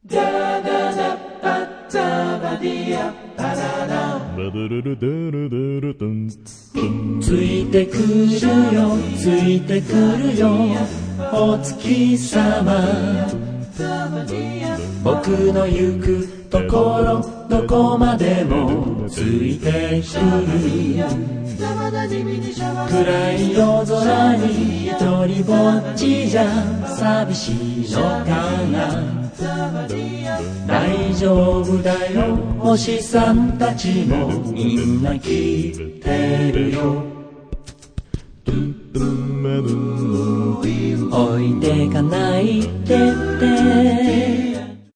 ついてくるよついてくるよお月さま僕の行くところどこまでもついてくる暗い夜空に一人ぼっちじゃ寂しいのかな大丈夫だよ星さんたちもみんな聞いてるよおいでかないでって